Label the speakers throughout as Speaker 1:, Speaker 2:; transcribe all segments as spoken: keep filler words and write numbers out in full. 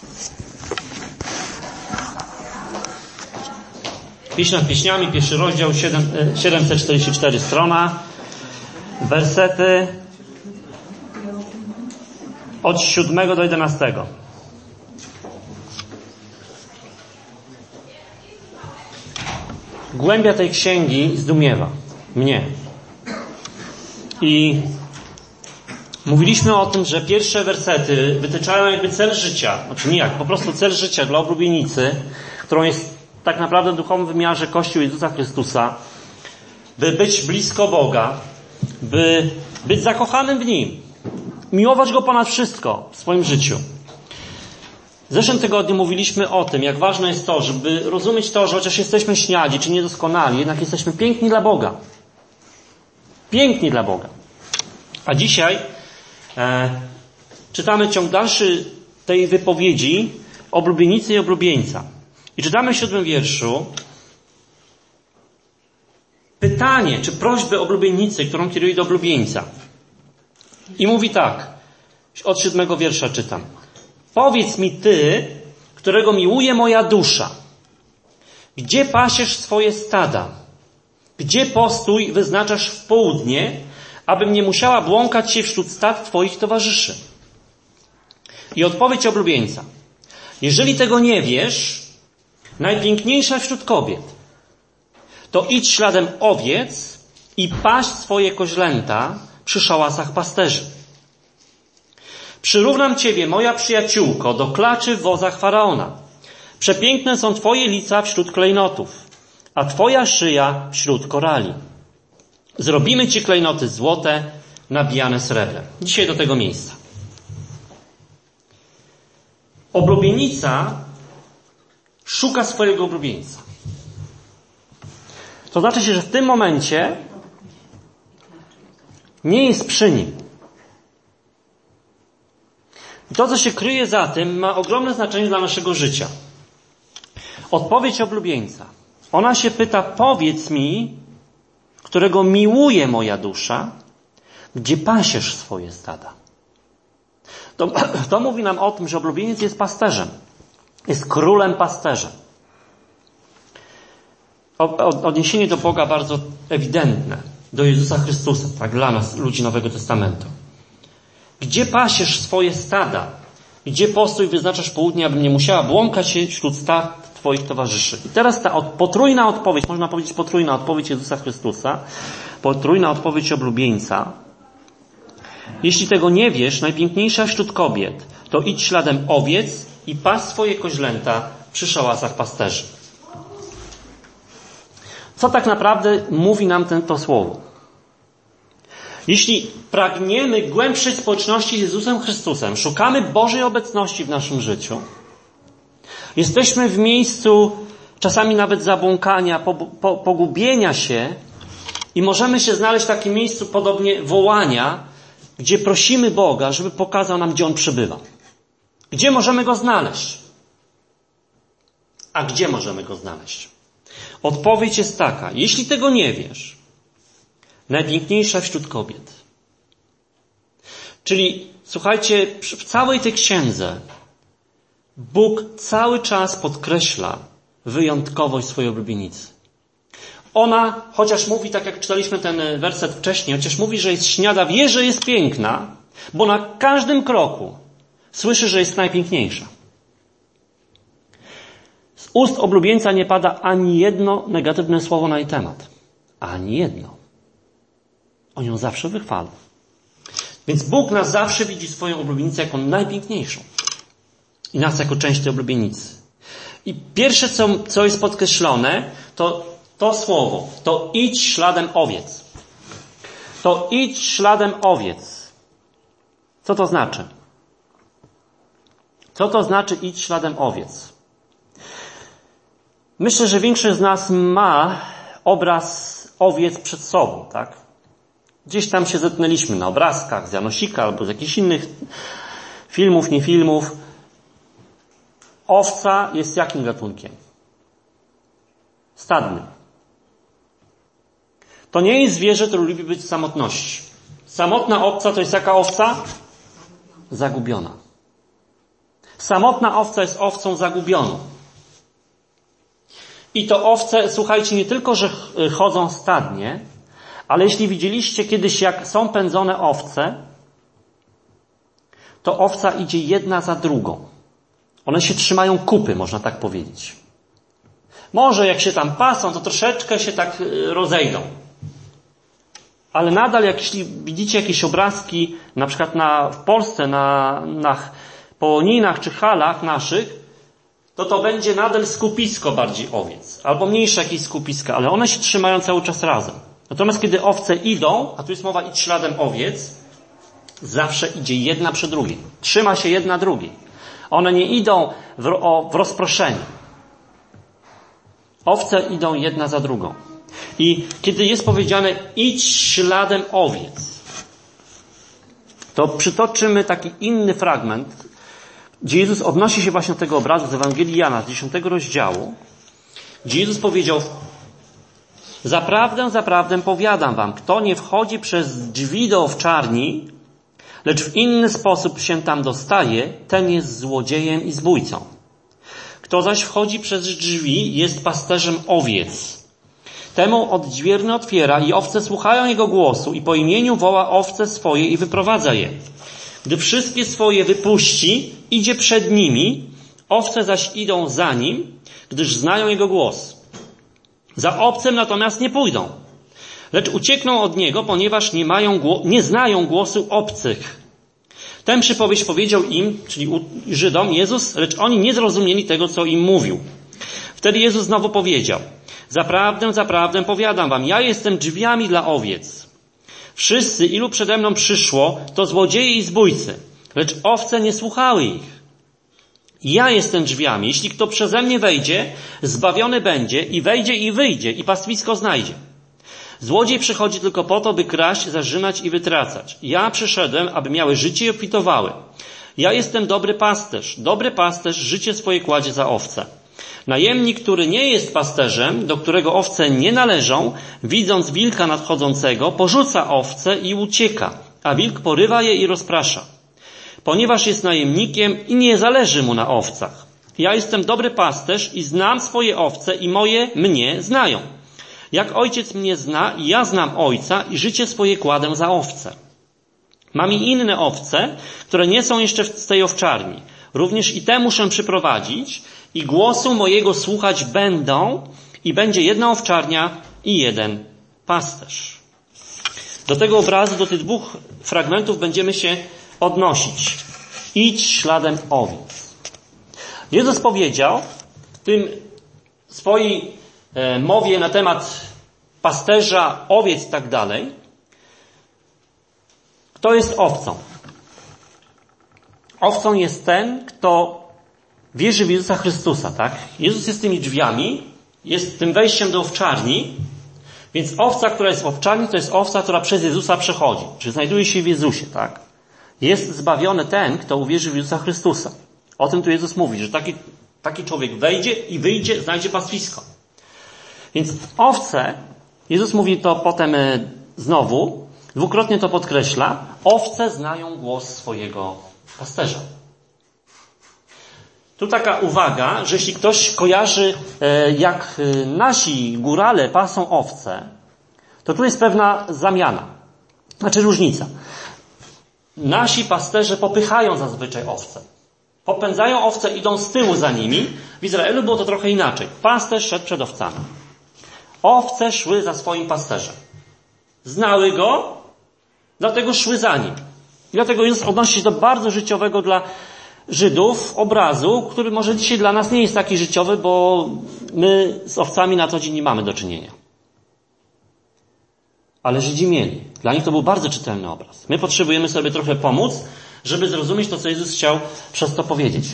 Speaker 1: Pieśń nad pieśniami, pierwszy rozdział, siedemset czterdzieści cztery strona, wersety od siódmego do jedenastego. Głębia tej księgi zdumiewa mnie. I mówiliśmy o tym, że pierwsze wersety wytyczają jakby cel życia, znaczy nie jak, po prostu cel życia dla oblubienicy, którą jest tak naprawdę w duchowym wymiarze Kościół Jezusa Chrystusa, by być blisko Boga, by być zakochanym w Nim, miłować Go ponad wszystko w swoim życiu. W zeszłym tygodniu mówiliśmy o tym, jak ważne jest to, żeby rozumieć to, że chociaż jesteśmy śniadzi czy niedoskonali, jednak jesteśmy piękni dla Boga. Piękni dla Boga. A dzisiaj e, czytamy ciąg dalszy tej wypowiedzi oblubienicy i oblubieńca. I czytamy w siódmym wierszu pytanie, czy prośbę oblubienicy, którą kieruje do oblubieńca. I mówi tak, od siódmego wiersza czytam. Powiedz mi ty, którego miłuje moja dusza, gdzie pasiesz swoje stada? Gdzie postój wyznaczasz w południe, abym nie musiała błąkać się wśród stad twoich towarzyszy? I odpowiedź oblubieńca. Jeżeli tego nie wiesz, najpiękniejsza wśród kobiet, to idź śladem owiec i paść swoje koźlęta przy szałasach pasterzy. Przyrównam ciebie, moja przyjaciółko, do klaczy w wozach Faraona. Przepiękne są twoje lica wśród klejnotów, a twoja szyja wśród korali. Zrobimy ci klejnoty złote, nabijane srebrem. Dzisiaj do tego miejsca. Oblubienica szuka swojego oblubieńca. To znaczy się, że w tym momencie nie jest przy nim. I to, co się kryje za tym, ma ogromne znaczenie dla naszego życia. Odpowiedź oblubieńca. Ona się pyta, powiedz mi, którego miłuje moja dusza, gdzie pasiesz swoje stada. To, to mówi nam o tym, że oblubieniec jest pasterzem. Jest królem pasterzem. Odniesienie do Boga bardzo ewidentne. Do Jezusa Chrystusa, tak dla nas, ludzi Nowego Testamentu. Gdzie pasiesz swoje stada? Gdzie postój wyznaczasz południe, abym nie musiała błąkać się wśród stad twoich towarzyszy? I teraz ta od, potrójna odpowiedź, można powiedzieć potrójna odpowiedź Jezusa Chrystusa, potrójna odpowiedź oblubieńca. Jeśli tego nie wiesz, najpiękniejsza wśród kobiet, to idź śladem owiec i paś swoje koźlęta przy szałasach pasterzy. Co tak naprawdę mówi nam ten, to słowo? Jeśli pragniemy głębszej społeczności z Jezusem Chrystusem, szukamy Bożej obecności w naszym życiu, jesteśmy w miejscu czasami nawet zabłąkania, po, po, pogubienia się i możemy się znaleźć w takim miejscu podobnie wołania, gdzie prosimy Boga, żeby pokazał nam, gdzie On przebywa. Gdzie możemy Go znaleźć? A gdzie możemy Go znaleźć? Odpowiedź jest taka. Jeśli tego nie wiesz, najpiękniejsza wśród kobiet. Czyli, słuchajcie, w całej tej księdze Bóg cały czas podkreśla wyjątkowość swojej oblubienicy. Ona, chociaż mówi, tak jak czytaliśmy ten werset wcześniej, chociaż mówi, że jest śniada, wie, że jest piękna, bo na każdym kroku słyszy, że jest najpiękniejsza. Z ust oblubieńca nie pada ani jedno negatywne słowo na jej temat. Ani jedno. On ją zawsze wychwala. Więc Bóg nas zawsze widzi swoją oblubienicę jako najpiękniejszą. I nas jako część tej oblubienicy. I pierwsze, co, co jest podkreślone, to to słowo. To idź śladem owiec. To idź śladem owiec. Co to znaczy? Co to znaczy idź śladem owiec? Myślę, że większość z nas ma obraz owiec przed sobą, tak? Gdzieś tam się zetknęliśmy na obrazkach z Janosika albo z jakichś innych filmów, nie filmów. Owca jest jakim gatunkiem? Stadnym. To nie jest zwierzę, które lubi być w samotności. Samotna owca to jest jaka owca? Zagubiona. Samotna owca jest owcą zagubioną. I to owce, słuchajcie, nie tylko, że chodzą stadnie, ale jeśli widzieliście kiedyś, jak są pędzone owce, to owca idzie jedna za drugą. One się trzymają kupy, można tak powiedzieć. Może jak się tam pasą, to troszeczkę się tak rozejdą. Ale nadal, jak jeśli widzicie jakieś obrazki, na przykład na, w Polsce, na, na połoninach czy halach naszych, to to będzie nadal skupisko bardziej owiec. Albo mniejsze jakieś skupiska, ale one się trzymają cały czas razem. Natomiast kiedy owce idą, a tu jest mowa idź śladem owiec, zawsze idzie jedna przy drugiej. Trzyma się jedna drugiej. One nie idą w, o, w rozproszeniu. Owce idą jedna za drugą. I kiedy jest powiedziane idź śladem owiec, to przytoczymy taki inny fragment, gdzie Jezus odnosi się właśnie do tego obrazu z Ewangelii Jana, z dziesiątego rozdziału, gdzie Jezus powiedział: zaprawdę, zaprawdę powiadam wam, kto nie wchodzi przez drzwi do owczarni, lecz w inny sposób się tam dostaje, ten jest złodziejem i zbójcą. Kto zaś wchodzi przez drzwi, jest pasterzem owiec. Temu odźwierny otwiera i owce słuchają jego głosu i po imieniu woła owce swoje i wyprowadza je. Gdy wszystkie swoje wypuści, idzie przed nimi, owce zaś idą za nim, gdyż znają jego głos. Za obcym natomiast nie pójdą, lecz uciekną od niego, ponieważ nie mają, nie znają głosu obcych. Tę przypowieść powiedział im, czyli Żydom, Jezus, lecz oni nie zrozumieli tego, co im mówił. Wtedy Jezus znowu powiedział: zaprawdę, zaprawdę powiadam wam, ja jestem drzwiami dla owiec. Wszyscy, ilu przede mną przyszło, to złodzieje i zbójcy, lecz owce nie słuchały ich. Ja jestem drzwiami. Jeśli kto przeze mnie wejdzie, zbawiony będzie i wejdzie i wyjdzie i pastwisko znajdzie. Złodziej przychodzi tylko po to, by kraść, zarzynać i wytracać. Ja przyszedłem, aby miały życie i obfitowały. Ja jestem dobry pasterz. Dobry pasterz życie swoje kładzie za owce. Najemnik, który nie jest pasterzem, do którego owce nie należą, widząc wilka nadchodzącego, porzuca owce i ucieka, a wilk porywa je i rozprasza. Ponieważ jest najemnikiem i nie zależy mu na owcach. Ja jestem dobry pasterz i znam swoje owce i moje mnie znają. Jak ojciec mnie zna, i ja znam ojca i życie swoje kładę za owce. Mam i inne owce, które nie są jeszcze z tej owczarni. Również i te muszę przyprowadzić i głosu mojego słuchać będą i będzie jedna owczarnia i jeden pasterz. Do tego obrazu, do tych dwóch fragmentów będziemy się odnosić. Idź śladem owiec. Jezus powiedział w tym swojej e, mowie na temat pasterza, owiec i tak dalej, kto jest owcą. Owcą jest ten, kto wierzy w Jezusa Chrystusa, tak? Jezus jest tymi drzwiami, jest tym wejściem do owczarni, więc owca, która jest w owczarni, to jest owca, która przez Jezusa przechodzi, czy znajduje się w Jezusie, tak? Jest zbawiony ten, kto uwierzy w Jezusa Chrystusa. O tym tu Jezus mówi, że taki, taki człowiek wejdzie i wyjdzie, znajdzie pastwisko. Więc owce, Jezus mówi to potem znowu, dwukrotnie to podkreśla, owce znają głos swojego pasterza. Tu taka uwaga, że jeśli ktoś kojarzy, jak nasi górale pasą owce, to tu jest pewna zamiana, znaczy różnica. Nasi pasterze popychają zazwyczaj owce. Popędzają owce, idą z tyłu za nimi. W Izraelu było to trochę inaczej. Pasterz szedł przed owcami. Owce szły za swoim pasterzem. Znały go, dlatego szły za nim. I dlatego Jezus odnosi się do bardzo życiowego dla Żydów obrazu, który może dzisiaj dla nas nie jest taki życiowy, bo my z owcami na co dzień nie mamy do czynienia. Ale Żydzi mieli. Dla nich to był bardzo czytelny obraz. My potrzebujemy sobie trochę pomóc, żeby zrozumieć to, co Jezus chciał przez to powiedzieć.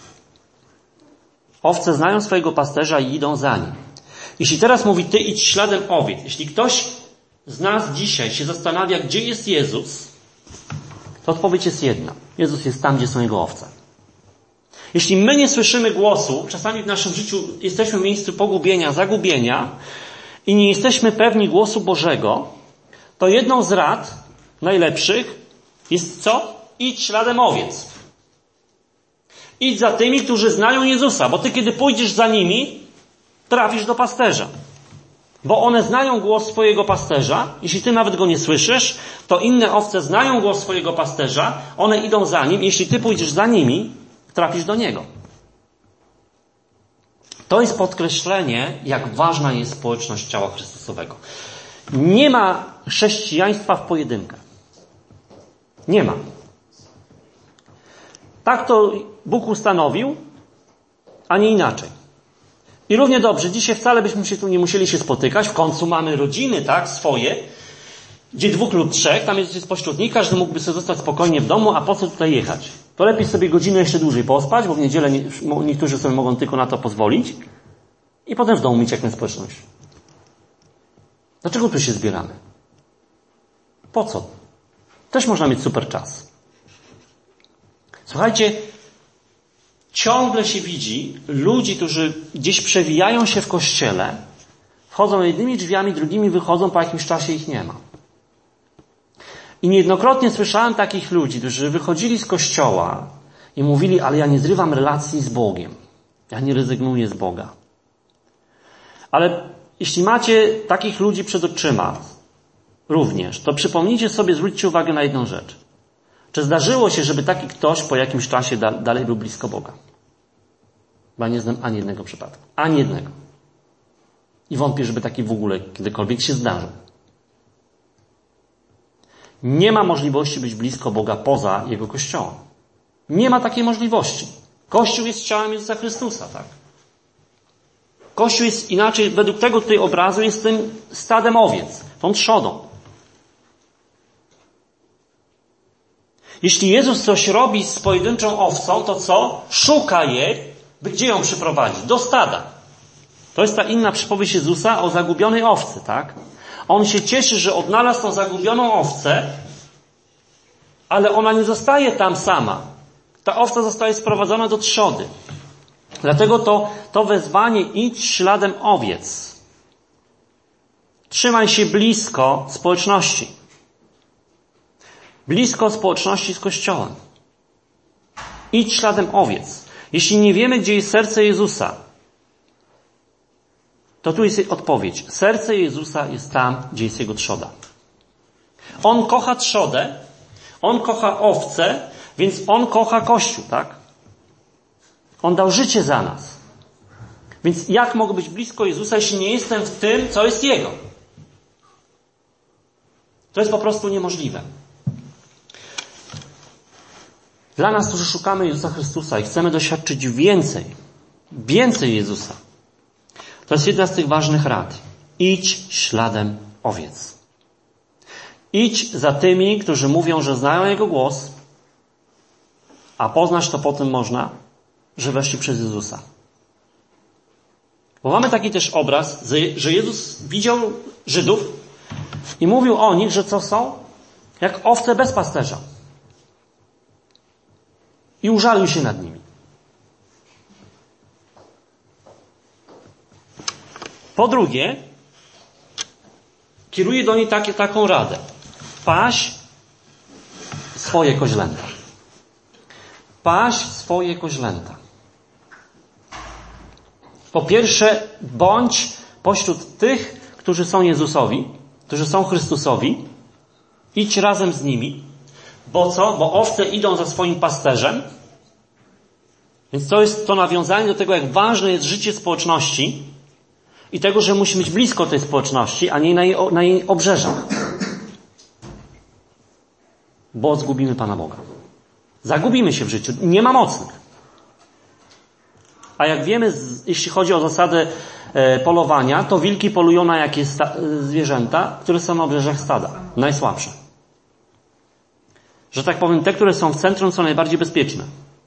Speaker 1: Owce znają swojego pasterza i idą za nim. Jeśli teraz mówi, ty idź śladem owiec. Jeśli ktoś z nas dzisiaj się zastanawia, gdzie jest Jezus, to odpowiedź jest jedna. Jezus jest tam, gdzie są Jego owce. Jeśli my nie słyszymy głosu, czasami w naszym życiu jesteśmy w miejscu pogubienia, zagubienia i nie jesteśmy pewni głosu Bożego, to jedną z rad najlepszych jest co? Idź śladem owiec. Idź za tymi, którzy znają Jezusa, bo ty kiedy pójdziesz za nimi, trafisz do pasterza. Bo one znają głos swojego pasterza. Jeśli ty nawet go nie słyszysz, to inne owce znają głos swojego pasterza, one idą za nim. Jeśli ty pójdziesz za nimi, trafisz do niego. To jest podkreślenie, jak ważna jest społeczność ciała Chrystusowego. Nie ma chrześcijaństwa w pojedynkę. Nie ma. Tak to Bóg ustanowił, a nie inaczej. I równie dobrze, dzisiaj wcale byśmy się tu nie musieli się spotykać. W końcu mamy rodziny, tak, swoje, gdzie dwóch lub trzech, tam jest, jest pośród nich, każdy mógłby sobie zostać spokojnie w domu, a po co tutaj jechać? To lepiej sobie godzinę jeszcze dłużej pospać, bo w niedzielę nie, niektórzy sobie mogą tylko na to pozwolić i potem w domu mieć jakąś społeczność. Dlaczego tu się zbieramy? Po co? Też można mieć super czas. Słuchajcie, ciągle się widzi ludzi, którzy gdzieś przewijają się w kościele, wchodzą jednymi drzwiami, drugimi wychodzą, po jakimś czasie ich nie ma. I niejednokrotnie słyszałem takich ludzi, którzy wychodzili z kościoła i mówili, ale ja nie zrywam relacji z Bogiem. Ja nie rezygnuję z Boga. Ale jeśli macie takich ludzi przed oczyma również, to przypomnijcie sobie, zwróćcie uwagę na jedną rzecz. Czy zdarzyło się, żeby taki ktoś po jakimś czasie da- dalej był blisko Boga? Bo ja nie znam ani jednego przypadku. Ani jednego. I wątpię, żeby taki w ogóle kiedykolwiek się zdarzył. Nie ma możliwości być blisko Boga poza Jego Kościołem. Nie ma takiej możliwości. Kościół jest ciałem Jezusa Chrystusa, tak? Kościół jest inaczej, według tego tutaj obrazu, jest tym stadem owiec, tą trzodą. Jeśli Jezus coś robi z pojedynczą owcą, to co? Szuka jej, by gdzie ją przyprowadzić? Do stada. To jest ta inna przypowieść Jezusa o zagubionej owcy, tak? On się cieszy, że odnalazł tą zagubioną owcę, ale ona nie zostaje tam sama. Ta owca zostaje sprowadzona do trzody. Dlatego to, to wezwanie idź śladem owiec. Trzymaj się blisko społeczności. Blisko społeczności z Kościołem. Idź śladem owiec. Jeśli nie wiemy, gdzie jest serce Jezusa, to tu jest odpowiedź. Serce Jezusa jest tam, gdzie jest Jego trzoda. On kocha trzodę, On kocha owce, więc On kocha Kościół, tak? On dał życie za nas. Więc jak mogę być blisko Jezusa, jeśli nie jestem w tym, co jest Jego? To jest po prostu niemożliwe. Dla nas, którzy szukamy Jezusa Chrystusa i chcemy doświadczyć więcej, więcej Jezusa, to jest jedna z tych ważnych rad. Idź śladem owiec. Idź za tymi, którzy mówią, że znają Jego głos, a poznać to potem można, że weszli przez Jezusa. Bo mamy taki też obraz, że Jezus widział Żydów i mówił o nich, że co są? Jak owce bez pasterza. I użalił się nad nimi. Po drugie, kieruje do niej takie, taką radę. Paś swoje koźlęta. Paś swoje koźlęta. Po pierwsze, bądź pośród tych, którzy są Jezusowi, którzy są Chrystusowi. Idź razem z nimi. Bo co? Bo owce idą za swoim pasterzem. Więc to jest to nawiązanie do tego, jak ważne jest życie społeczności i tego, że musimy być blisko tej społeczności, a nie na jej, na jej obrzeżach. Bo zgubimy Pana Boga. Zagubimy się w życiu. Nie ma mocnych. A jak wiemy, jeśli chodzi o zasadę polowania, to wilki polują na jakie sta- zwierzęta, które są na obrzeżach stada. Najsłabsze. Że tak powiem, te, które są w centrum, są najbardziej bezpieczne.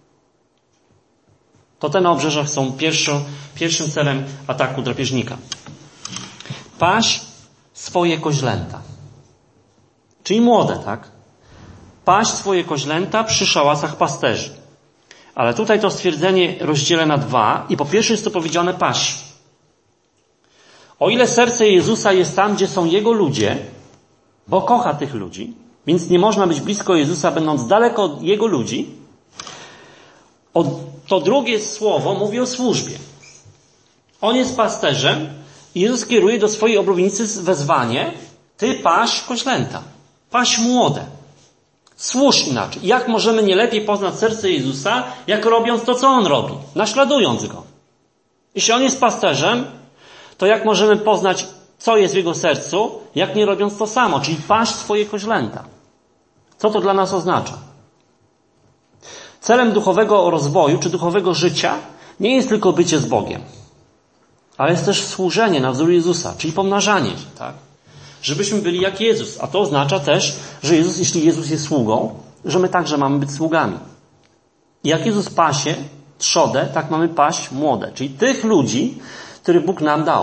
Speaker 1: To te na obrzeżach są pierwszą, pierwszym celem ataku drapieżnika. Paś swoje koźlęta. Czyli młode, tak? Paś swoje koźlęta przy szałasach pasterzy. Ale tutaj to stwierdzenie rozdzielę na dwa i po pierwsze jest to powiedziane paś. O ile serce Jezusa jest tam, gdzie są Jego ludzie, bo kocha tych ludzi, więc nie można być blisko Jezusa, będąc daleko od Jego ludzi, o, to drugie słowo mówi o służbie. On jest pasterzem i Jezus kieruje do swojej oblubieńcy wezwanie: ty paś koźlęta, paś młode. Służ inaczej. Jak możemy nie lepiej poznać serce Jezusa, jak robiąc to, co On robi, naśladując Go? Jeśli On jest pasterzem, to jak możemy poznać, co jest w Jego sercu, jak nie robiąc to samo, czyli paść swoje koźlęta. Co to dla nas oznacza? Celem duchowego rozwoju czy duchowego życia nie jest tylko bycie z Bogiem, ale jest też służenie na wzór Jezusa, czyli pomnażanie się, tak? Żebyśmy byli jak Jezus. A to oznacza też, że Jezus, jeśli Jezus jest sługą, że my także mamy być sługami. I jak Jezus pasie trzodę, tak mamy paść młode, czyli tych ludzi, których Bóg nam dał.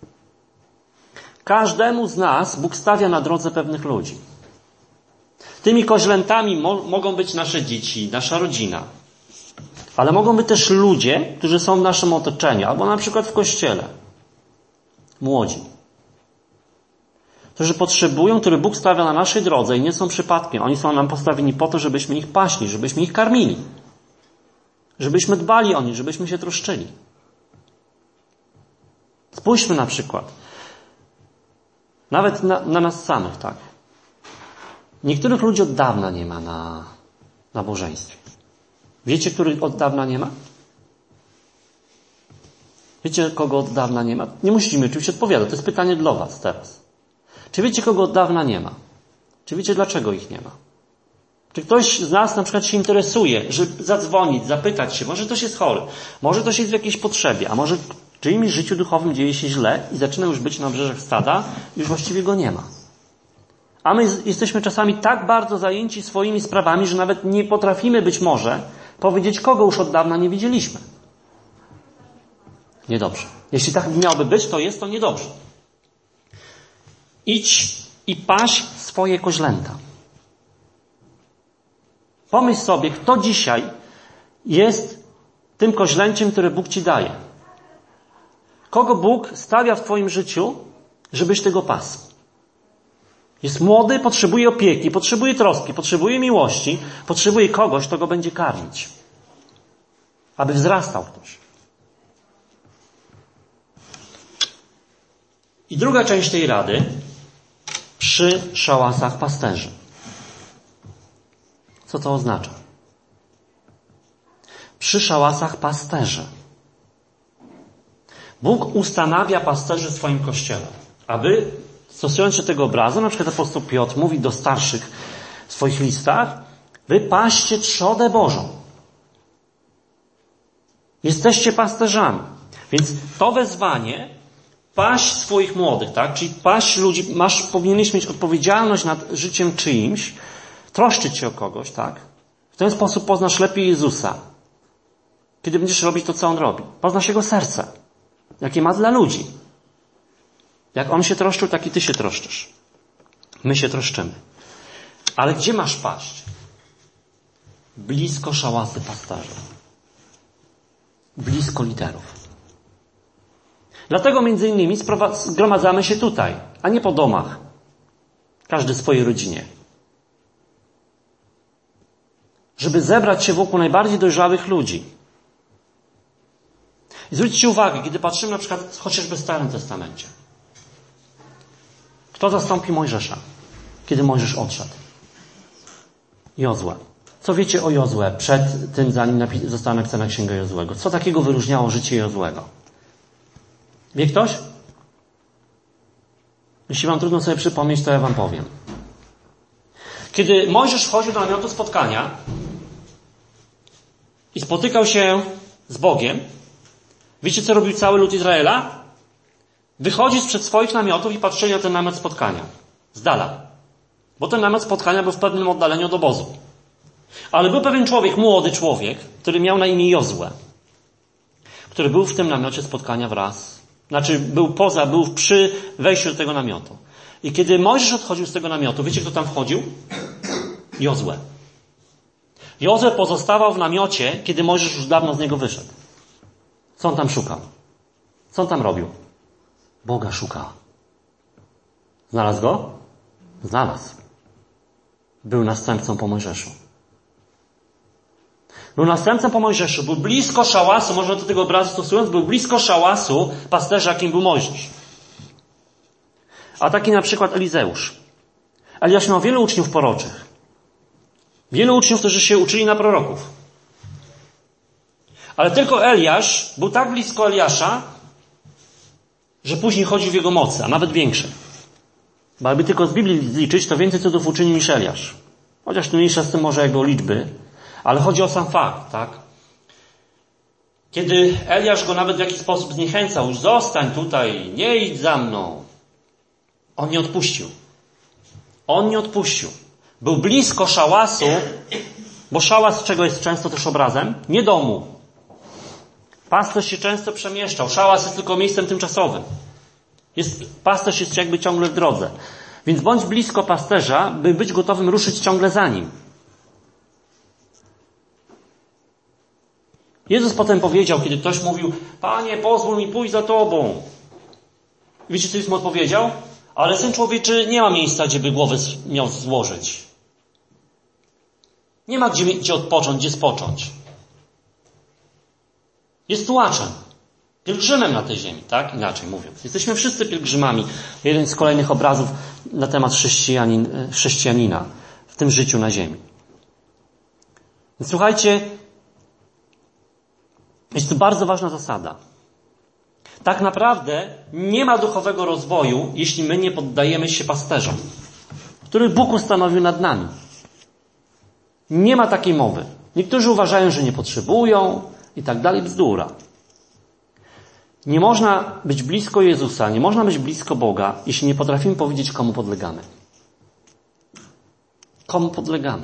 Speaker 1: Każdemu z nas Bóg stawia na drodze pewnych ludzi. Tymi koźlętami mo- mogą być nasze dzieci, nasza rodzina. Ale mogą być też ludzie, którzy są w naszym otoczeniu, albo na przykład w kościele. Młodzi. Którzy potrzebują, które Bóg stawia na naszej drodze i nie są przypadkiem. Oni są nam postawieni po to, żebyśmy ich paśli, żebyśmy ich karmili. Żebyśmy dbali o nich, żebyśmy się troszczyli. Spójrzmy na przykład. Nawet na, na nas samych, tak? Niektórych ludzi od dawna nie ma na nabożeństwie. Wiecie, których od dawna nie ma? Wiecie, kogo od dawna nie ma? Nie musicie mi oczywiście odpowiadać. To jest pytanie dla was teraz. Czy wiecie, kogo od dawna nie ma? Czy wiecie, dlaczego ich nie ma? Czy ktoś z nas na przykład się interesuje, żeby zadzwonić, zapytać się, może ktoś jest chory, może ktoś jest w jakiejś potrzebie, a może w czyimś życiu duchowym dzieje się źle i zaczyna już być na obrzeżach stada, już właściwie go nie ma. A my jesteśmy czasami tak bardzo zajęci swoimi sprawami, że nawet nie potrafimy być może powiedzieć, kogo już od dawna nie widzieliśmy. Niedobrze. Jeśli tak miałoby być, to jest to niedobrze. Idź i paś swoje koźlęta. Pomyśl sobie, kto dzisiaj jest tym koźlęciem, które Bóg ci daje. Kogo Bóg stawia w twoim życiu, żebyś tego pasł. Jest młody, potrzebuje opieki, potrzebuje troski, potrzebuje miłości, potrzebuje kogoś, kto go będzie karmić. Aby wzrastał też. I druga część tej rady przy szałasach pasterzy. Co to oznacza? Przy szałasach pasterzy. Bóg ustanawia pasterzy w swoim kościele, aby, stosując się tego obrazu, na przykład apostoł Piotr mówi do starszych w swoich listach: wy paście trzodę Bożą. Jesteście pasterzami. Więc to wezwanie paść swoich młodych, tak? Czyli paść ludzi, masz, powinieneś mieć odpowiedzialność nad życiem czyimś, troszczyć się o kogoś, tak? W ten sposób poznasz lepiej Jezusa. Kiedy będziesz robić to, co On robi. Poznasz Jego serce. Jakie ma dla ludzi. Jak On się troszczył, tak i ty się troszczysz. My się troszczymy. Ale gdzie masz paść? Blisko szałasy pasterzy. Blisko liderów. Dlatego między innymi zgromadzamy się tutaj, a nie po domach. Każdy w swojej rodzinie. Żeby zebrać się wokół najbardziej dojrzałych ludzi. I zwróćcie uwagę, kiedy patrzymy na przykład chociażby w Starym Testamencie. Kto zastąpi Mojżesza, kiedy Mojżesz odszedł? Jozue. Co wiecie o Jozue przed tym, zanim napi- została napisana Księga Jozuego? Co takiego wyróżniało życie Jozuego? Wie ktoś? Jeśli wam trudno sobie przypomnieć, to ja wam powiem. Kiedy Mojżesz wchodził do namiotu spotkania i spotykał się z Bogiem, wiecie, co robił cały lud Izraela? Wychodził sprzed swoich namiotów i patrzyli na ten namiot spotkania. Z dala. Bo ten namiot spotkania był w pewnym oddaleniu od obozu. Ale był pewien człowiek, młody człowiek, który miał na imię Jozue, który był w tym namiocie spotkania wraz. Znaczy, był poza, był przy wejściu do tego namiotu. I kiedy Mojżesz odchodził z tego namiotu, wiecie, kto tam wchodził? Jozue. Jozue pozostawał w namiocie, kiedy Mojżesz już dawno z niego wyszedł. Co on tam szukał? Co on tam robił? Boga szukał. Znalazł go? Znalazł. Był następcą po Mojżeszu. Był następcą po Mojżeszu, był blisko szałasu, może do tego obrazu stosując, był blisko szałasu pasterza, jakim był Mojżesz. A taki na przykład Elizeusz. Eliasz miał wielu uczniów proroczych. Wielu uczniów, którzy się uczyli na proroków. Ale tylko Eliasz był tak blisko Eliasza, że później chodził w jego mocy, a nawet większe. Bo jakby tylko z Biblii liczyć, to więcej cudów uczynił niż Eliasz. Chociaż tu mniejsza z tym może jego liczby, ale chodzi o sam fakt, tak? Kiedy Eliasz go nawet w jakiś sposób zniechęcał, już zostań tutaj, nie idź za mną. On nie odpuścił. On nie odpuścił. Był blisko szałasu, bo szałas czego jest często też obrazem? Nie domu. Pasterz się często przemieszczał. Szałas jest tylko miejscem tymczasowym. Jest, pasterz jest jakby ciągle w drodze. Więc bądź blisko pasterza, by być gotowym ruszyć ciągle za nim. Jezus potem powiedział, kiedy ktoś mówił, Panie, pozwól mi pójść za Tobą. Wiecie, co Jezus mu odpowiedział? Ale Syn Człowieczy nie ma miejsca, gdzie by głowę miał złożyć. Nie ma gdzie, gdzie odpocząć, gdzie spocząć. Jest tułaczem. Pielgrzymem na tej ziemi, tak? Inaczej mówiąc. Jesteśmy wszyscy pielgrzymami. Jeden z kolejnych obrazów na temat chrześcijanin, chrześcijanina w tym życiu na ziemi. Więc słuchajcie, jest to bardzo ważna zasada. Tak naprawdę nie ma duchowego rozwoju, jeśli my nie poddajemy się pasterzom, których Bóg ustanowił nad nami. Nie ma takiej mowy. Niektórzy uważają, że nie potrzebują i tak dalej. Bzdura. Nie można być blisko Jezusa, nie można być blisko Boga, jeśli nie potrafimy powiedzieć, komu podlegamy. Komu podlegamy.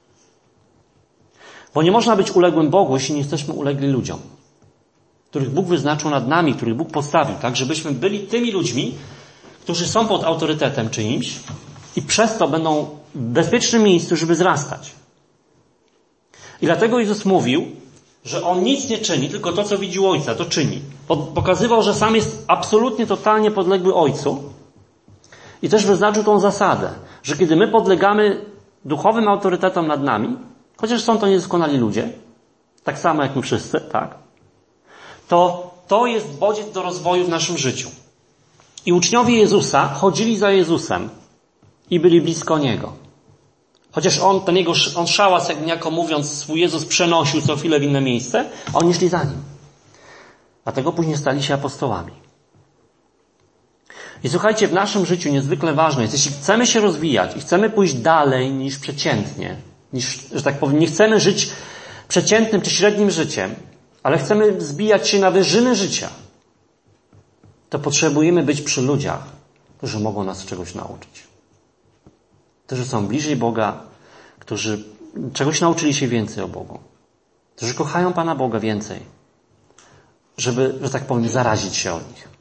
Speaker 1: Bo nie można być uległym Bogu, jeśli nie jesteśmy ulegli ludziom, których Bóg wyznaczył nad nami, których Bóg postawił, tak, żebyśmy byli tymi ludźmi, którzy są pod autorytetem czyimś i przez to będą w bezpiecznym miejscu, żeby wzrastać. I dlatego Jezus mówił, że On nic nie czyni, tylko to, co widzi Ojca, to czyni. Pokazywał, że sam jest absolutnie, totalnie podległy Ojcu i też wyznaczył tą zasadę, że kiedy my podlegamy duchowym autorytetom nad nami, chociaż są to niedoskonali ludzie, tak samo jak my wszyscy, tak, to to jest bodziec do rozwoju w naszym życiu. I uczniowie Jezusa chodzili za Jezusem i byli blisko Niego. Chociaż on, ten jego, on szałas, jak niejako mówiąc, swój Jezus przenosił co chwilę w inne miejsce, a oni szli za Nim. Dlatego później stali się apostołami. I słuchajcie, w naszym życiu niezwykle ważne jest, jeśli chcemy się rozwijać i chcemy pójść dalej niż przeciętnie, niż, że tak powiem, nie chcemy żyć przeciętnym czy średnim życiem, ale chcemy zbijać się na wyżyny życia, to potrzebujemy być przy ludziach, którzy mogą nas czegoś nauczyć. Którzy są bliżej Boga, którzy czegoś nauczyli się więcej o Bogu. Którzy kochają Pana Boga więcej, żeby, że tak powiem, zarazić się od nich.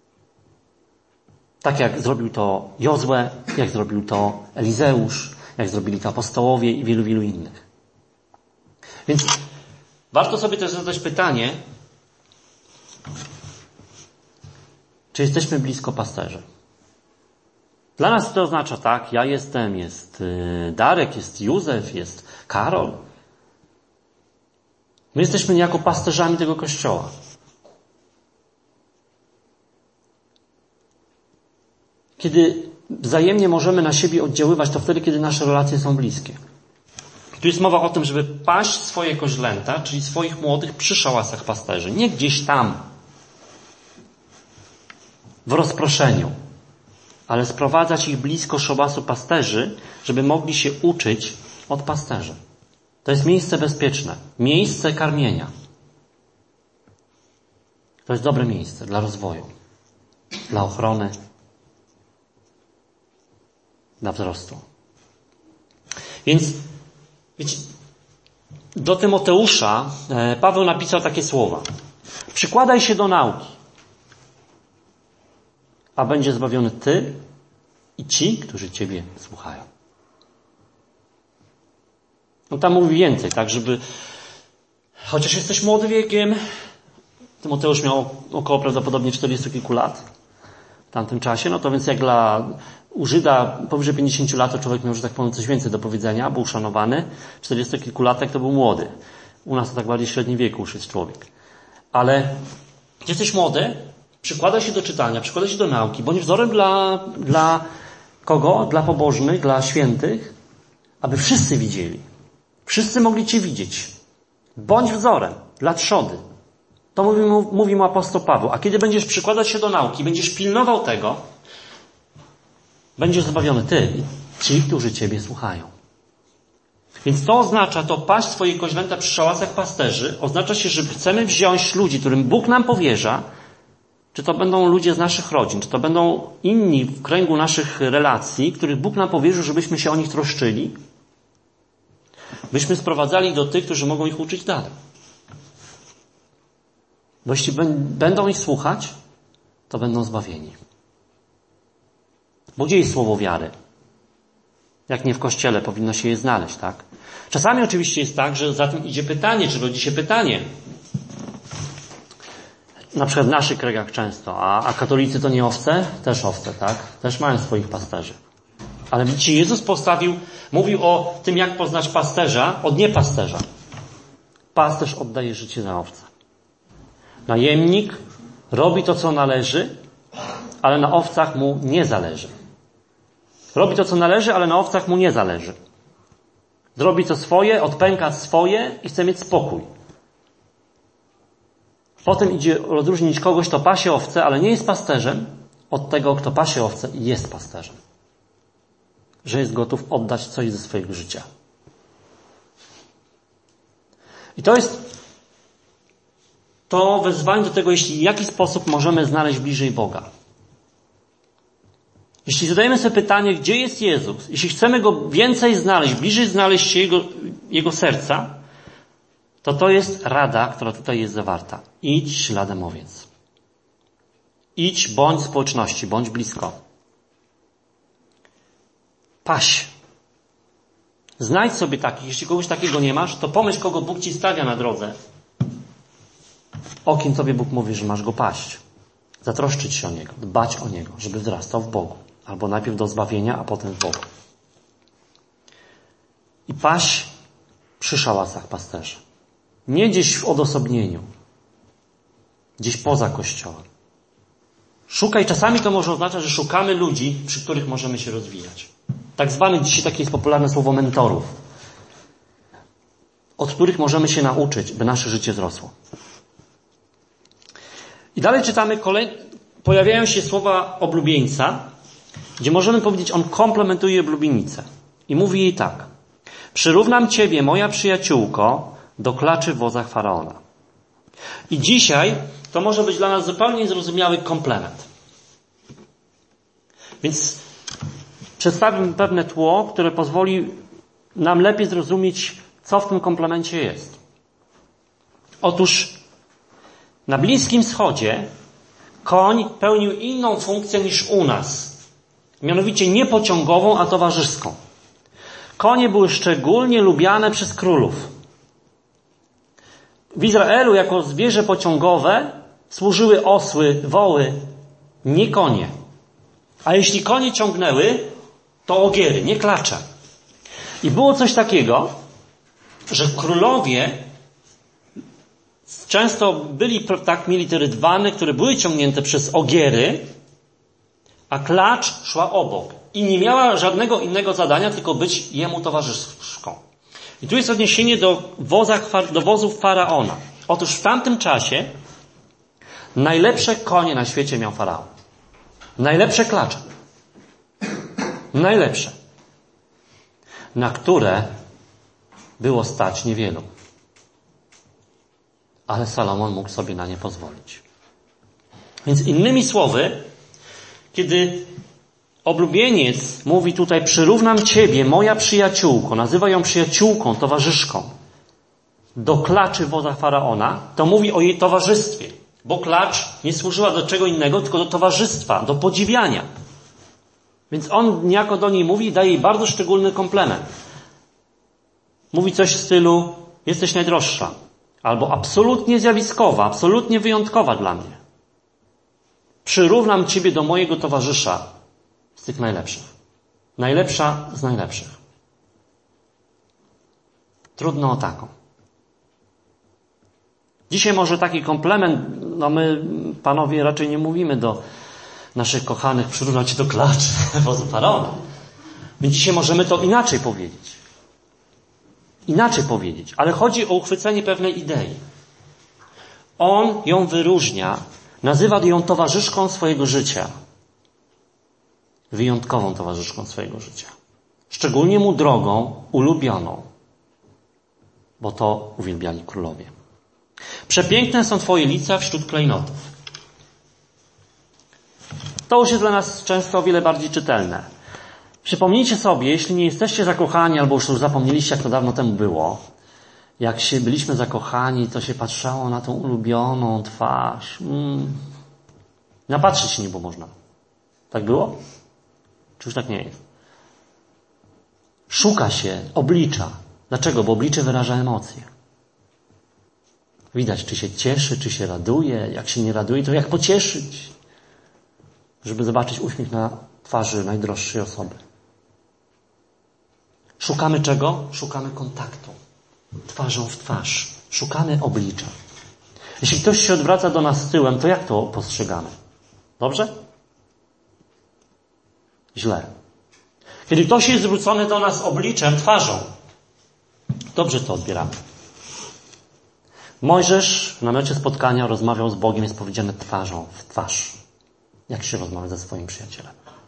Speaker 1: Tak jak zrobił to Jozue, jak zrobił to Elizeusz, jak zrobili to apostołowie i wielu, wielu innych. Więc warto sobie też zadać pytanie, czy jesteśmy blisko pasterzy? Dla nas to oznacza tak, ja jestem, jest Darek, jest Józef, jest Karol. My jesteśmy niejako pasterzami tego Kościoła. Kiedy wzajemnie możemy na siebie oddziaływać, to wtedy, kiedy nasze relacje są bliskie. Tu jest mowa o tym, żeby paść swoje koźlęta, czyli swoich młodych przy szałasach pasterzy. Nie gdzieś tam, w rozproszeniu, ale sprowadzać ich blisko szałasu pasterzy, żeby mogli się uczyć od pasterzy. To jest miejsce bezpieczne, miejsce karmienia. To jest dobre miejsce dla rozwoju, dla ochrony, dla wzrostu. Więc, wiecie, do Tymoteusza Paweł napisał takie słowa. Przykładaj się do nauki, a będzie zbawiony ty i ci, którzy ciebie słuchają. On tam mówi więcej, tak, żeby, chociaż jesteś młody wiekiem, Tymoteusz miał około prawdopodobnie czterdziestu kilku lat w tamtym czasie, no to więc jak dla u Żyda powyżej pięćdziesięciu lat to człowiek miał, że tak powiem, coś więcej do powiedzenia, był uszanowany, czterdziestokilkulatek to był młody. U nas to tak bardziej w średnim wieku już jest człowiek. Ale gdy jesteś młody, przykłada się do czytania, przykłada się do nauki, bądź wzorem dla, dla kogo? Dla pobożnych, dla świętych, aby wszyscy widzieli. Wszyscy mogli Cię widzieć. Bądź wzorem dla trzody. To mówi mu, mówi mu apostoł Paweł. A kiedy będziesz przykładać się do nauki, będziesz pilnował tego, będziesz zbawiony ty i ci, którzy Ciebie słuchają. Więc to oznacza, to paść swoje koźlęta przy szałasach pasterzy, oznacza się, że chcemy wziąć ludzi, którym Bóg nam powierza, czy to będą ludzie z naszych rodzin, czy to będą inni w kręgu naszych relacji, których Bóg nam powierzył, żebyśmy się o nich troszczyli, byśmy sprowadzali ich do tych, którzy mogą ich uczyć dalej. Bo jeśli będą ich słuchać, to będą zbawieni. Bo gdzie jest słowo wiary? Jak nie w Kościele, powinno się je znaleźć, tak? Czasami oczywiście jest tak, że za tym idzie pytanie, czy rodzi się pytanie. Na przykład w naszych kręgach często, a, a katolicy to nie owce? Też owce, tak? Też mają swoich pasterzy. Ale widzicie, Jezus postawił, mówił o tym, jak poznać pasterza od niepasterza. Pasterz oddaje życie za owce. Najemnik robi to, co należy, ale na owcach mu nie zależy. Robi to, co należy, ale na owcach mu nie zależy. Zrobi co swoje, odpęka swoje i chce mieć spokój. Potem idzie rozróżnić kogoś, kto pasie owce, ale nie jest pasterzem, od tego, kto pasie owce i jest pasterzem. Że jest gotów oddać coś ze swojego życia. I to jest to wezwanie do tego, jeśli w jaki sposób możemy znaleźć bliżej Boga. Jeśli zadajemy sobie pytanie, gdzie jest Jezus, jeśli chcemy Go więcej znaleźć, bliżej znaleźć się Jego, Jego serca, to to jest rada, która tutaj jest zawarta. Idź śladem owiec. Idź, bądź w społeczności, bądź blisko. Paś. Znajdź sobie takich. Jeśli kogoś takiego nie masz, to pomyśl, kogo Bóg Ci stawia na drodze. O kim Tobie Bóg mówi, że masz go paść. Zatroszczyć się o niego, dbać o niego, żeby wzrastał w Bogu. Albo najpierw do zbawienia, a potem w Bogu. I paść przy szałasach pasterzy. Nie gdzieś w odosobnieniu. Gdzieś poza Kościołem. Szukaj, czasami to może oznaczać, że szukamy ludzi, przy których możemy się rozwijać. Tak zwanych, dzisiaj takie jest popularne słowo mentorów. Od których możemy się nauczyć, by nasze życie wzrosło. I dalej czytamy, kolej... pojawiają się słowa oblubieńca, gdzie możemy powiedzieć, on komplementuje oblubienicę. I mówi jej tak. Przyrównam Ciebie, moja przyjaciółko, do klaczy w wozach Faraona. I dzisiaj to może być dla nas zupełnie niezrozumiały komplement. Więc przedstawimy pewne tło, które pozwoli nam lepiej zrozumieć, co w tym komplemencie jest. Otóż na Bliskim Wschodzie koń pełnił inną funkcję niż u nas. Mianowicie nie pociągową, a towarzyską. Konie były szczególnie lubiane przez królów. W Izraelu jako zwierzę pociągowe służyły osły, woły, nie konie. A jeśli konie ciągnęły, to ogiery, nie klacze. I było coś takiego, że królowie często byli tak mieli te rydwany, które były ciągnięte przez ogiery, a klacz szła obok. I nie miała żadnego innego zadania, tylko być jemu towarzyszką. I tu jest odniesienie do, wozach, do wozów Faraona. Otóż w tamtym czasie najlepsze konie na świecie miał Faraon. Najlepsze klacze. Najlepsze. Na które było stać niewielu. Ale Salomon mógł sobie na nie pozwolić. Więc innymi słowy, kiedy oblubieniec mówi tutaj, przyrównam Ciebie, moja przyjaciółko, nazywa ją przyjaciółką, towarzyszką, do klaczy woza Faraona, to mówi o jej towarzystwie. Bo klacz nie służyła do czego innego, tylko do towarzystwa, do podziwiania. Więc on niejako do niej mówi i daje jej bardzo szczególny komplement. Mówi coś w stylu, jesteś najdroższa. Albo absolutnie zjawiskowa, absolutnie wyjątkowa dla mnie. Przyrównam Ciebie do mojego towarzysza z tych najlepszych. Najlepsza z najlepszych. Trudno o taką. Dzisiaj może taki komplement, no my, panowie, raczej nie mówimy do naszych kochanych, przyrównać się do klaczy wozu Faraona. Więc dzisiaj możemy to inaczej powiedzieć. Inaczej powiedzieć. Ale chodzi o uchwycenie pewnej idei. On ją wyróżnia, nazywa ją towarzyszką swojego życia. Wyjątkową towarzyszką swojego życia. Szczególnie mu drogą, ulubioną. Bo to uwielbiali królowie. Przepiękne są Twoje lica wśród klejnotów. To już jest dla nas często o wiele bardziej czytelne. Przypomnijcie sobie, jeśli nie jesteście zakochani, albo już zapomnieliście, jak to dawno temu było, jak się byliśmy zakochani, to się patrzało na tą ulubioną twarz. Mm. Napatrzeć się nie było można. Tak było? Czy już tak nie jest? Szuka się oblicza. Dlaczego? Bo oblicze wyraża emocje. Widać, czy się cieszy, czy się raduje. Jak się nie raduje, to jak pocieszyć? Żeby zobaczyć uśmiech na twarzy najdroższej osoby. Szukamy czego? Szukamy kontaktu. Twarzą w twarz. Szukamy oblicza. Jeśli ktoś się odwraca do nas tyłem, to jak to postrzegamy? Dobrze? Źle. Kiedy ktoś jest zwrócony do nas obliczem, twarzą, dobrze to odbieramy. Mojżesz w namiocie spotkania rozmawiał z Bogiem, jest powiedziane twarzą w twarz. Jak się rozmawia ze swoim przyjacielem.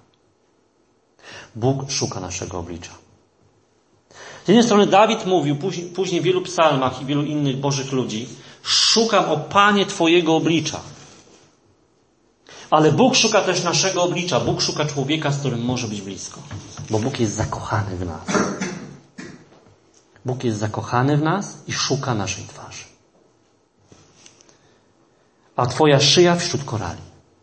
Speaker 1: Bóg szuka naszego oblicza. Z jednej strony Dawid mówił później, później w wielu psalmach i wielu innych bożych ludzi, szukam, o Panie, Twojego oblicza. Ale Bóg szuka też naszego oblicza. Bóg szuka człowieka, z którym może być blisko. Bo Bóg jest zakochany w nas. Bóg jest zakochany w nas i szuka naszej twarzy. A Twoja szyja wśród korali.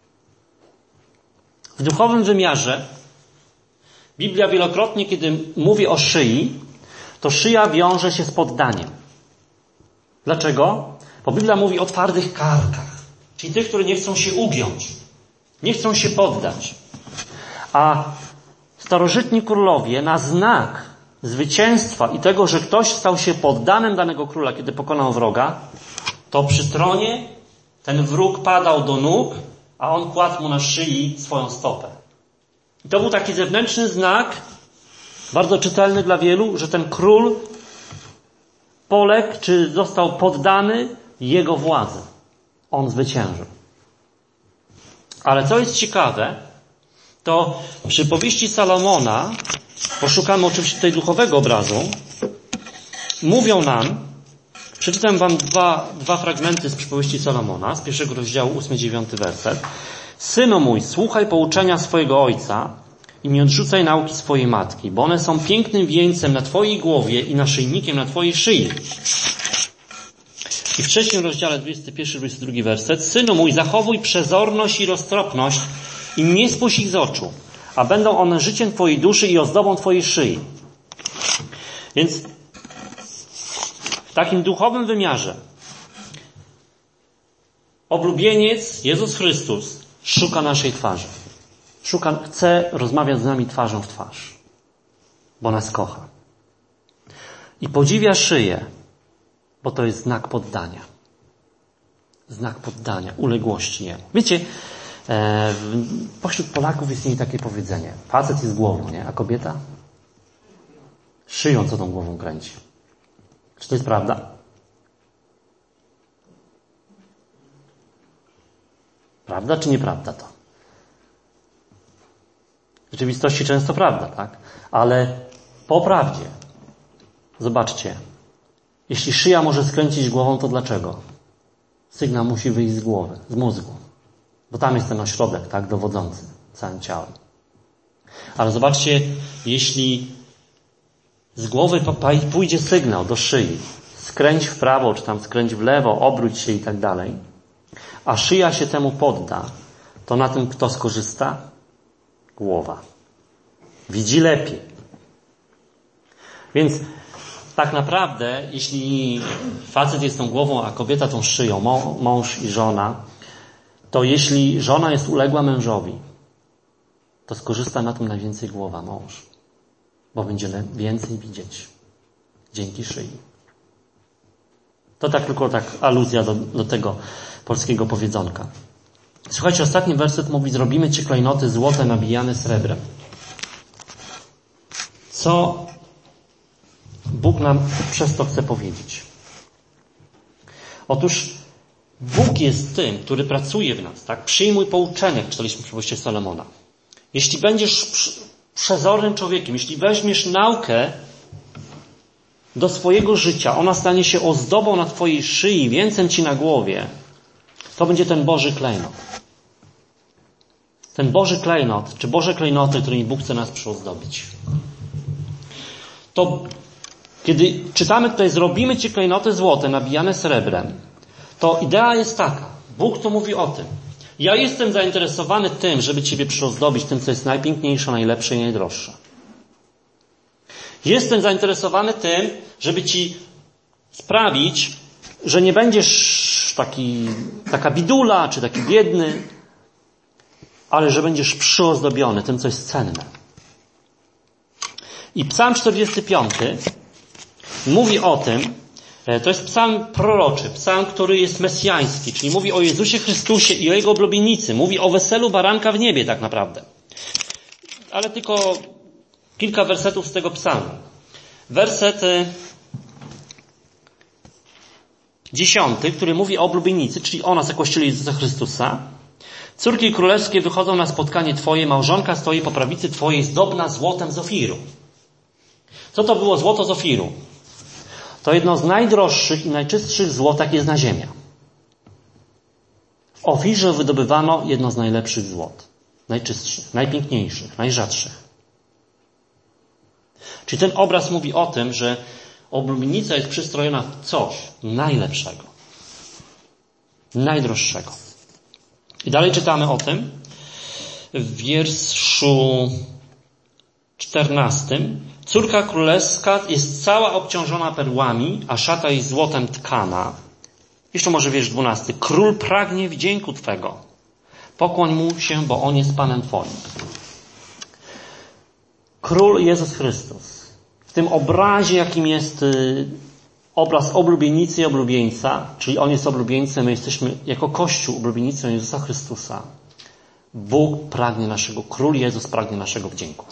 Speaker 1: W duchowym wymiarze Biblia wielokrotnie, kiedy mówi o szyi, to szyja wiąże się z poddaniem. Dlaczego? Bo Biblia mówi o twardych karkach. Czyli tych, które nie chcą się ugiąć. Nie chcą się poddać. A starożytni królowie na znak zwycięstwa i tego, że ktoś stał się poddanym danego króla, kiedy pokonał wroga, to przy tronie ten wróg padał do nóg, a on kładł mu na szyi swoją stopę. I to był taki zewnętrzny znak, bardzo czytelny dla wielu, że ten król poległ, czy został poddany jego władzy. On zwyciężył. Ale co jest ciekawe, to przy powieści Salomona, poszukamy oczywiście tutaj duchowego obrazu, mówią nam, przeczytam wam dwa, dwa fragmenty z przypowieści Salomona, z pierwszego rozdziału, ósmy, dziewiąty werset. Synu mój, słuchaj pouczenia swojego ojca i nie odrzucaj nauki swojej matki, bo one są pięknym wieńcem na twojej głowie i naszyjnikiem na twojej szyi. I w trzecim rozdziale, dwudziesty pierwszy, dwudziesty drugi werset. Synu mój, zachowuj przezorność i roztropność i nie spuść ich z oczu, a będą one życiem twojej duszy i ozdobą twojej szyi. Więc w takim duchowym wymiarze oblubieniec, Jezus Chrystus, szuka naszej twarzy. Szuka, chce rozmawiać z nami twarzą w twarz, bo nas kocha. I podziwia szyję, bo to jest znak poddania. Znak poddania, uległości Jemu. Wiecie, e, pośród Polaków istnieje takie powiedzenie. Facet jest głową, nie? A kobieta? Szyją, co tą głową kręci. Czy to jest prawda? Prawda czy nieprawda to? W rzeczywistości często prawda, tak? Ale po prawdzie, zobaczcie, jeśli szyja może skręcić głową, to dlaczego? Sygnał musi wyjść z głowy, z mózgu. Bo tam jest ten ośrodek, tak, dowodzący całym ciałem. Ale zobaczcie, jeśli z głowy pójdzie sygnał do szyi, skręć w prawo, czy tam skręć w lewo, obróć się i tak dalej, a szyja się temu podda, to na tym kto skorzysta? Głowa. Widzi lepiej. Więc tak naprawdę, jeśli facet jest tą głową, a kobieta tą szyją, mąż i żona, to jeśli żona jest uległa mężowi, to skorzysta na tym najwięcej głowa, mąż. Bo będzie więcej widzieć dzięki szyi. To tak tylko tak aluzja do, do tego polskiego powiedzonka. Słuchajcie, ostatni werset mówi: zrobimy ci klejnoty złote nabijane srebrem. Co Bóg nam przez to chce powiedzieć? Otóż Bóg jest tym, który pracuje w nas, tak? Przyjmuj pouczenie, jak czytaliśmy w przypowieści Salomona. Jeśli będziesz przezornym człowiekiem, jeśli weźmiesz naukę do swojego życia, ona stanie się ozdobą na twojej szyi, wieńcem ci na głowie, to będzie ten Boży klejnot. Ten Boży klejnot, czy Boże klejnoty, którymi Bóg chce nas przyozdobić. To kiedy czytamy tutaj: zrobimy ci klejnoty złote nabijane srebrem, to idea jest taka. Bóg to mówi o tym: ja jestem zainteresowany tym, żeby ciebie przyozdobić tym, co jest najpiękniejsze, najlepsze i najdroższe. Jestem zainteresowany tym, żeby ci sprawić, że nie będziesz taki, taka bidula, czy taki biedny, ale że będziesz przyozdobiony tym, co jest cenne. I Psalm czterdziesty piąty mówi o tym, to jest psalm proroczy, psalm, który jest mesjański, czyli mówi o Jezusie Chrystusie i o Jego oblubienicy. Mówi o weselu baranka w niebie tak naprawdę. Ale tylko kilka wersetów z tego psalmu. Werset dziesiąty, który mówi o oblubienicy, czyli o nas, o Kościele Jezusa Chrystusa. Córki królewskie wychodzą na spotkanie Twoje, małżonka stoi po prawicy Twojej, zdobna złotem z Ofiru. Co to było złoto z Ofiru? To jedno z najdroższych i najczystszych złot, jakie jest na ziemi. W Ofirze wydobywano jedno z najlepszych złot. Najczystszych, najpiękniejszych, najrzadszych. Czyli ten obraz mówi o tym, że oblubienica jest przystrojona w coś najlepszego. Najdroższego. I dalej czytamy o tym w wierszu czternastym. Córka królewska jest cała obciążona perłami, a szata jest złotem tkana. Jeszcze może wiersz dwunasty. Król pragnie wdzięku Twego. Pokłoń mu się, bo on jest Panem Twoim. Król Jezus Chrystus. W tym obrazie, jakim jest obraz oblubienicy i oblubieńca, czyli on jest oblubieńcem, my jesteśmy jako Kościół oblubienicą Jezusa Chrystusa. Bóg pragnie naszego, Król Jezus pragnie naszego wdzięku.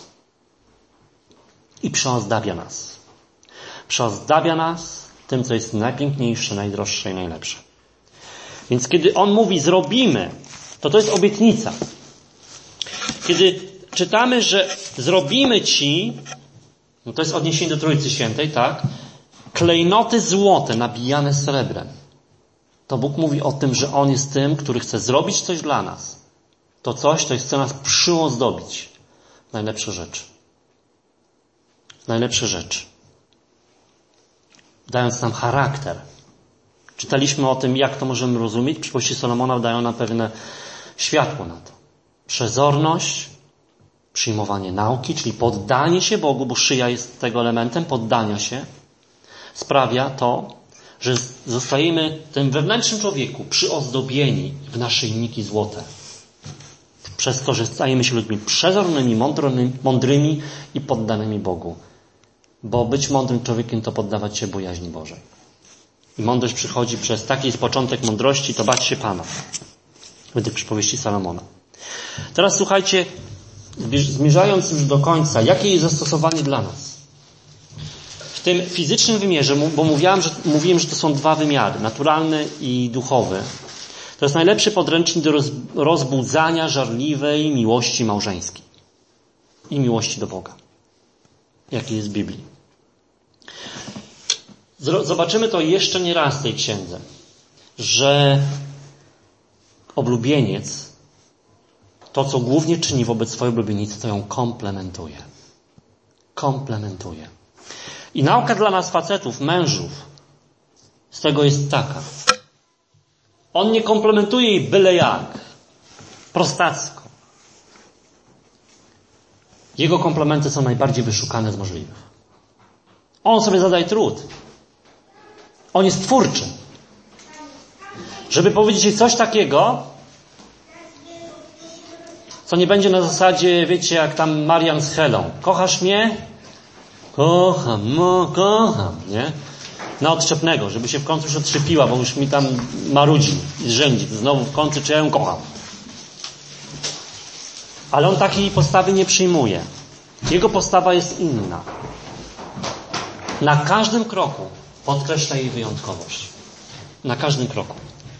Speaker 1: I przyozdabia nas. Przyozdabia nas tym, co jest najpiękniejsze, najdroższe i najlepsze. Więc kiedy On mówi zrobimy, to to jest obietnica. Kiedy czytamy, że zrobimy Ci, no to jest odniesienie do Trójcy Świętej, tak? Klejnoty złote nabijane srebrem. To Bóg mówi o tym, że On jest tym, który chce zrobić coś dla nas. To coś, to chce nas przyozdobić. Najlepsze rzeczy. Najlepsze rzeczy. Dając nam charakter. Czytaliśmy o tym, jak to możemy rozumieć. Przypowieści Salomona dają nam pewne światło na to. Przezorność, przyjmowanie nauki, czyli poddanie się Bogu, bo szyja jest tego elementem, poddania się, sprawia to, że zostajemy w tym wewnętrznym człowieku przyozdobieni w naszyjniki złote. Przez to, że stajemy się ludźmi przezornymi, mądrymi, mądrymi i poddanymi Bogu. Bo być mądrym człowiekiem to poddawać się bojaźni Bożej. I mądrość przychodzi przez taki jest początek mądrości, to bać się Pana. Według przypowieści Salomona. Teraz słuchajcie, zmierzając już do końca, jakie jest zastosowanie dla nas? W tym fizycznym wymiarze, bo mówiłem, że, mówiłem, że to są dwa wymiary, naturalny i duchowy. To jest najlepszy podręcznik do roz, rozbudzania żarliwej miłości małżeńskiej i miłości do Boga, jaki jest w Biblii. Zobaczymy to jeszcze nie raz w tej księdze, że oblubieniec, to co głównie czyni wobec swojej oblubienicy, to ją komplementuje. Komplementuje. I nauka dla nas facetów, mężów, z tego jest taka. On nie komplementuje jej byle jak. Prostacko. Jego komplementy są najbardziej wyszukane z możliwych. On sobie zadaje trud. On jest twórczy. Żeby powiedzieć jej coś takiego, co nie będzie na zasadzie, wiecie, jak tam Marian z Helą. Kochasz mnie? Kocham, no kocham, nie? na odczepnego, żeby się w końcu już odczepiła, bo już mi tam marudzi i rzędzi. Znowu w końcu, czy ja ją kocham. Ale on takiej postawy nie przyjmuje. Jego postawa jest inna. Na każdym kroku podkreśla jej wyjątkowość. Na każdym kroku.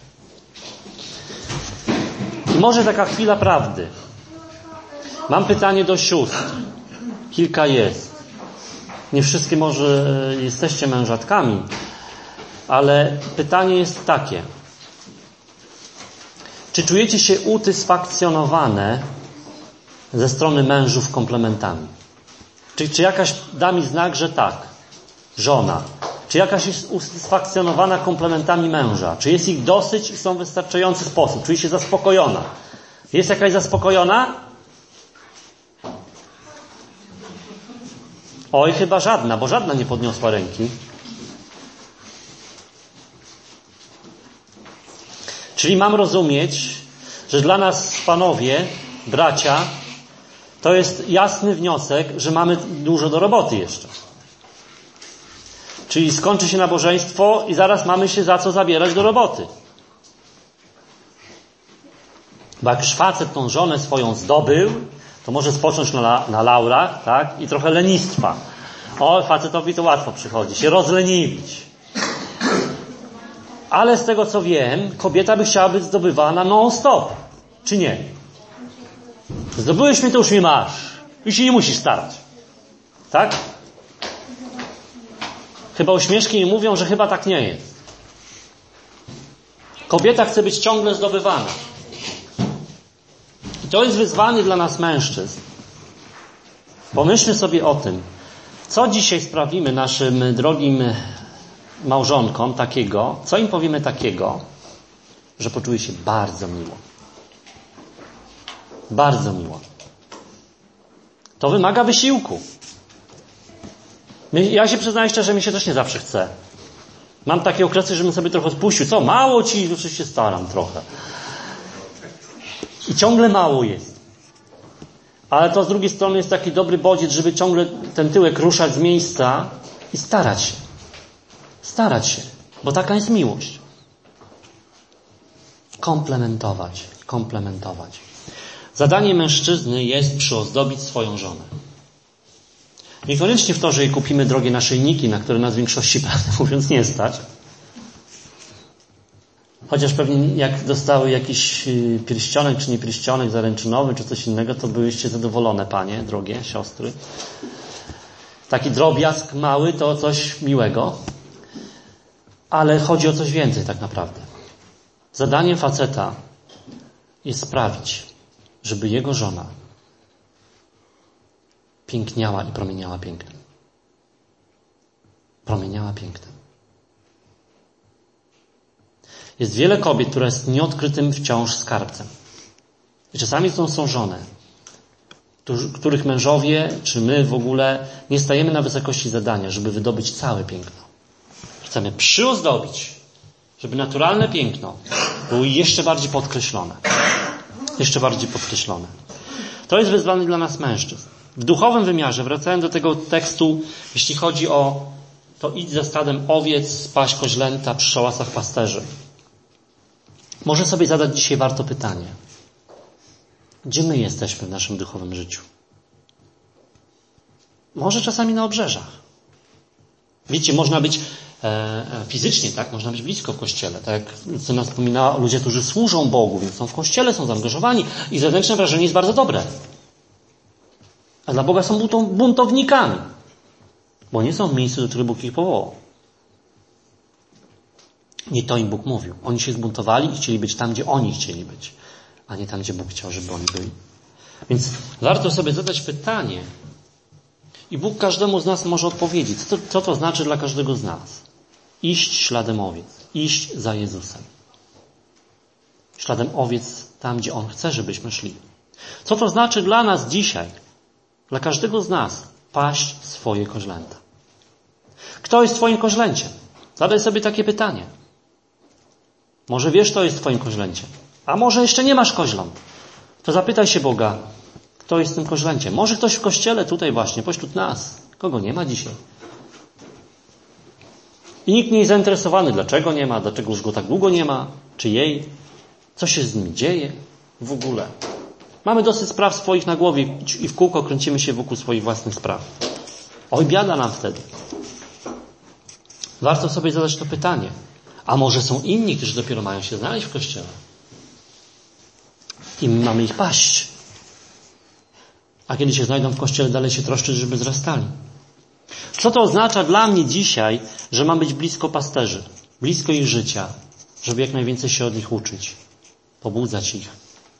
Speaker 1: I może taka chwila prawdy. Mam pytanie do sióstr. Kilka jest. Nie wszystkie może jesteście mężatkami, ale pytanie jest takie. Czy czujecie się utysfakcjonowane ze strony mężów komplementami? Czy, czy jakaś da mi znak, że tak? Żona. Czy jakaś jest usatysfakcjonowana komplementami męża? Czy jest ich dosyć i są w wystarczający sposób? Czuje się zaspokojona? Jest jakaś zaspokojona? Oj, chyba żadna, bo żadna nie podniosła ręki. Czyli mam rozumieć, że dla nas, panowie, bracia, to jest jasny wniosek, że mamy dużo do roboty jeszcze. Czyli skończy się nabożeństwo i zaraz mamy się za co zabierać do roboty. Bo jak już facet tą żonę swoją zdobył, to może spocząć na, na laurach, tak? I trochę lenistwa. O, facetowi to łatwo przychodzi, się rozleniwić. Ale z tego co wiem, kobieta by chciała być zdobywana non-stop. Czy nie? Zdobyłeś mnie, to już mnie masz. I się nie musisz starać. Tak? Chyba uśmieszki mi mówią, że chyba tak nie jest. Kobieta chce być ciągle zdobywana. I to jest wyzwanie dla nas mężczyzn. Pomyślmy sobie o tym, co dzisiaj sprawimy naszym drogim małżonkom takiego, co im powiemy takiego, że poczuje się bardzo miło. Bardzo miło. To wymaga wysiłku. Ja się przyznaję szczerze, mi się też nie zawsze chce. Mam takie okresy, żebym sobie trochę spuścił. Co, mało ci? Już się staram trochę. I ciągle mało jest. Ale to z drugiej strony jest taki dobry bodziec, żeby ciągle ten tyłek ruszać z miejsca i starać się. Starać się. Bo taka jest miłość. Komplementować. Komplementować. Zadanie mężczyzny jest przyozdobić swoją żonę. Niekoniecznie w to, że jej kupimy drogie naszyjniki, na które nas w większości, prawdę mówiąc, nie stać. Chociaż pewnie jak dostały jakiś pierścionek, czy nie pierścionek zaręczynowy, czy coś innego, to byłyście zadowolone, panie, drogie siostry. Taki drobiazg mały to coś miłego. Ale chodzi o coś więcej tak naprawdę. Zadaniem faceta jest sprawić, żeby jego żona piękniała i promieniała pięknem. Promieniała pięknem. Jest wiele kobiet, które jest nieodkrytym wciąż skarbcem. I czasami to są żony, których mężowie, czy my w ogóle nie stajemy na wysokości zadania, żeby wydobyć całe piękno. Chcemy przyozdobić, żeby naturalne piękno było jeszcze bardziej podkreślone. Jeszcze bardziej podkreślone. To jest wyzwanie dla nas mężczyzn. W duchowym wymiarze, wracając do tego tekstu, jeśli chodzi o to idź za stadem owiec, spaść koźlęta przy szałasach pasterzy. Może sobie zadać dzisiaj warto pytanie. Gdzie my jesteśmy w naszym duchowym życiu? Może czasami na obrzeżach. Wiecie, można być e, fizycznie, tak? Można być blisko w kościele. Tak jak Syna wspominała, ludzie, którzy służą Bogu, więc są w kościele, są zaangażowani i zewnętrzne wrażenie jest bardzo dobre. A dla Boga są buntownikami. Bo nie są w miejscu, do którego Bóg ich powołał. Nie to im Bóg mówił. Oni się zbuntowali i chcieli być tam, gdzie oni chcieli być, a nie tam, gdzie Bóg chciał, żeby oni byli. Więc warto sobie zadać pytanie i Bóg każdemu z nas może odpowiedzieć. Co to, co to znaczy dla każdego z nas? Iść śladem owiec. Iść za Jezusem. Śladem owiec tam, gdzie On chce, żebyśmy szli. Co to znaczy dla nas dzisiaj? Dla każdego z nas paść swoje koźlęta. Kto jest twoim koźlęciem? Zadaj sobie takie pytanie. Może wiesz, kto jest twoim koźlęciem. A może jeszcze nie masz koźląt. To zapytaj się Boga, kto jest tym koźlęciem. Może ktoś w kościele tutaj właśnie, pośród nas. Kogo nie ma dzisiaj? I nikt nie jest zainteresowany, dlaczego nie ma, dlaczego już go tak długo nie ma, czy jej, co się z nimi dzieje w ogóle. Mamy dosyć spraw swoich na głowie i w kółko kręcimy się wokół swoich własnych spraw. Oj, biada nam wtedy. Warto sobie zadać to pytanie. A może są inni, którzy dopiero mają się znaleźć w Kościele? I my mamy ich paść. A kiedy się znajdą w Kościele, dalej się troszczyć, żeby wzrastali. Co to oznacza dla mnie dzisiaj, że mam być blisko pasterzy, blisko ich życia, żeby jak najwięcej się od nich uczyć, pobudzać ich,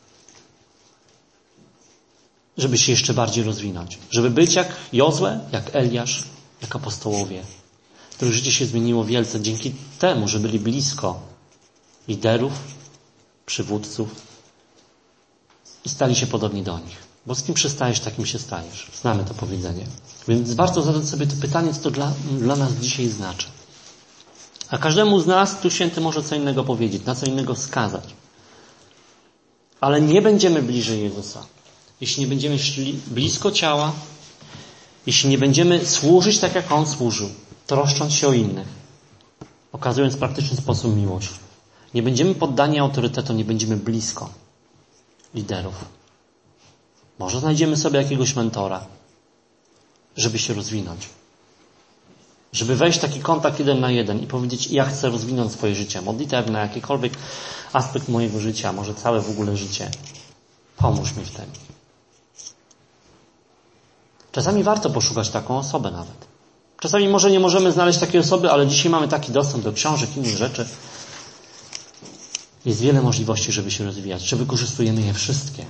Speaker 1: żeby się jeszcze bardziej rozwinąć, żeby być jak Jozue, jak Eliasz, jak apostołowie, których życie się zmieniło wielce dzięki temu, że byli blisko liderów, przywódców i stali się podobni do nich. Bo z kim przystajesz, takim się stajesz. Znamy to powiedzenie. Więc warto zadać sobie to pytanie, co to dla, dla nas dzisiaj znaczy. A każdemu z nas tu święty może co innego powiedzieć, na co innego wskazać. Ale nie będziemy bliżej Jezusa, jeśli nie będziemy szli blisko ciała, jeśli nie będziemy służyć tak, jak On służył, troszcząc się o innych, okazując w praktyczny sposób miłość. Nie będziemy poddani autorytetom, nie będziemy blisko liderów. Może znajdziemy sobie jakiegoś mentora, żeby się rozwinąć. Żeby wejść w taki kontakt jeden na jeden i powiedzieć, ja chcę rozwinąć swoje życie modlitewne, jakikolwiek aspekt mojego życia, może całe w ogóle życie. Pomóż mi w tym. Czasami warto poszukać taką osobę nawet. Czasami może nie możemy znaleźć takiej osoby, ale dzisiaj mamy taki dostęp do książek, innych rzeczy. Jest wiele możliwości, żeby się rozwijać. Czy wykorzystujemy je wszystkie?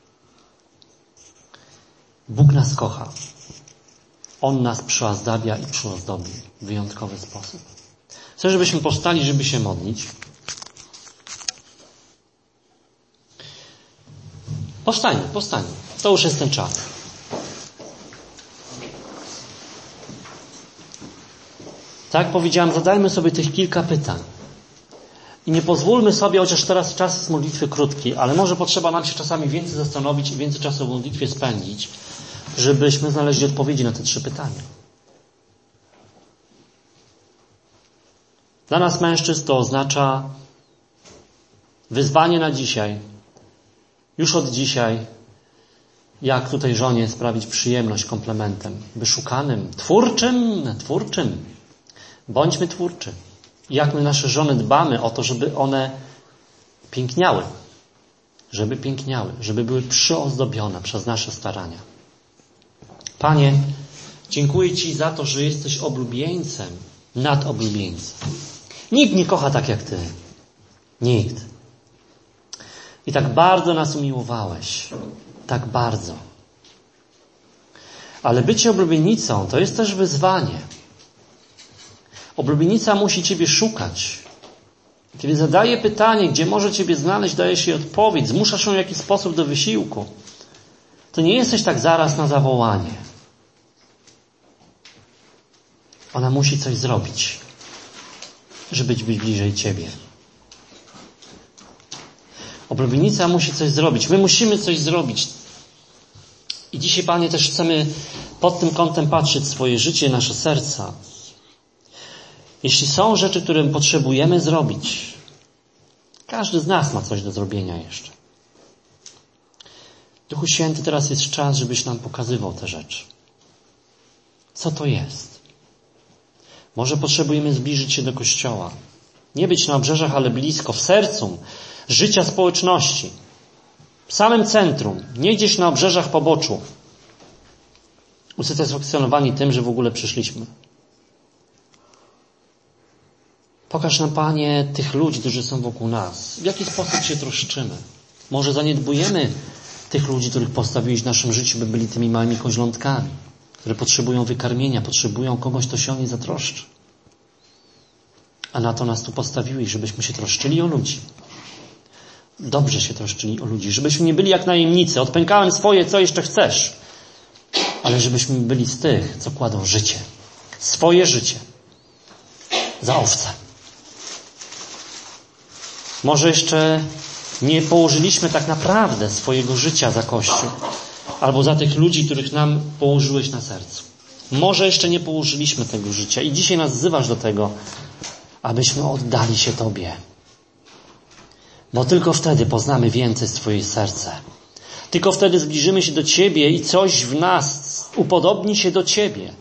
Speaker 1: Bóg nas kocha. On nas przyozdabia i przyozdobi w wyjątkowy sposób. Chcę, żebyśmy powstali, żeby się modlić. Powstańmy, powstańmy. To już jest ten czas. Tak jak powiedziałem, zadajmy sobie tych kilka pytań. I nie pozwólmy sobie, chociaż teraz czas jest modlitwy krótki, ale może potrzeba nam się czasami więcej zastanowić i więcej czasu w modlitwie spędzić, żebyśmy znaleźli odpowiedzi na te trzy pytania. Dla nas mężczyzn to oznacza wyzwanie na dzisiaj, już od dzisiaj, jak tutaj żonie sprawić przyjemność komplementem wyszukanym, twórczym, twórczym. Bądźmy twórczy. Jak my nasze żony dbamy o to, żeby one piękniały, żeby piękniały, żeby były przyozdobione przez nasze starania. Panie, dziękuję Ci za to, że jesteś oblubieńcem nad oblubieńcem. Nikt nie kocha tak jak Ty. Nikt. I tak bardzo nas umiłowałeś. Tak bardzo. Ale bycie oblubienicą to jest też wyzwanie. Oblubienica musi Ciebie szukać. Kiedy zadaje pytanie, gdzie może Ciebie znaleźć, dajesz jej odpowiedź, zmuszasz ją w jakiś sposób do wysiłku. To nie jesteś tak zaraz na zawołanie. Ona musi coś zrobić, żeby być bliżej Ciebie. Oblubienica musi coś zrobić. My musimy coś zrobić. I dzisiaj, Panie, też chcemy pod tym kątem patrzeć swoje życie, nasze serca. Jeśli są rzeczy, które potrzebujemy zrobić, każdy z nas ma coś do zrobienia jeszcze. Duchu Święty, teraz jest czas, żebyś nam pokazywał te rzeczy. Co to jest? Może potrzebujemy zbliżyć się do Kościoła. Nie być na obrzeżach, ale blisko, w sercu życia społeczności. W samym centrum. Nie gdzieś na obrzeżach poboczu. Usatysfakcjonowani tym, że w ogóle przyszliśmy. Pokaż nam, Panie, tych ludzi, którzy są wokół nas. W jaki sposób się troszczymy? Może zaniedbujemy tych ludzi, których postawiłeś w naszym życiu, by byli tymi małymi koźlątkami, które potrzebują wykarmienia, potrzebują kogoś, kto się o nie zatroszczy. A na to nas tu postawiłeś, żebyśmy się troszczyli o ludzi. Dobrze się troszczyli o ludzi, żebyśmy nie byli jak najemnicy. Odpękałem swoje, co jeszcze chcesz. Ale żebyśmy byli z tych, co kładą życie. Swoje życie. Za owce. Może jeszcze nie położyliśmy tak naprawdę swojego życia za Kościół. Albo za tych ludzi, których nam położyłeś na sercu. Może jeszcze nie położyliśmy tego życia i dzisiaj nas wzywasz do tego, abyśmy oddali się Tobie. Bo tylko wtedy poznamy więcej z Twojej serca. Tylko wtedy zbliżymy się do Ciebie i coś w nas upodobni się do Ciebie.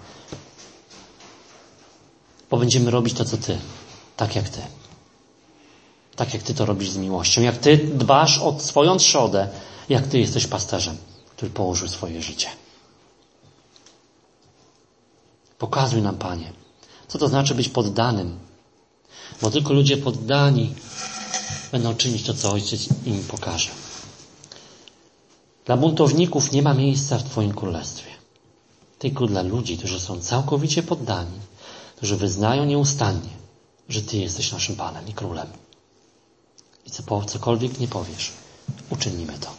Speaker 1: Bo będziemy robić to, co Ty. Tak jak Ty. Tak jak Ty to robisz z miłością. Jak Ty dbasz o swoją trzodę. Jak Ty jesteś pasterzem, który położył swoje życie. Pokazuj nam, Panie, co to znaczy być poddanym. Bo tylko ludzie poddani będą czynić to, co Ojciec im pokaże. Dla buntowników nie ma miejsca w Twoim królestwie. Tylko dla ludzi, którzy są całkowicie poddani, którzy wyznają nieustannie, że Ty jesteś naszym Panem i Królem. I co, cokolwiek nie powiesz, uczynimy to.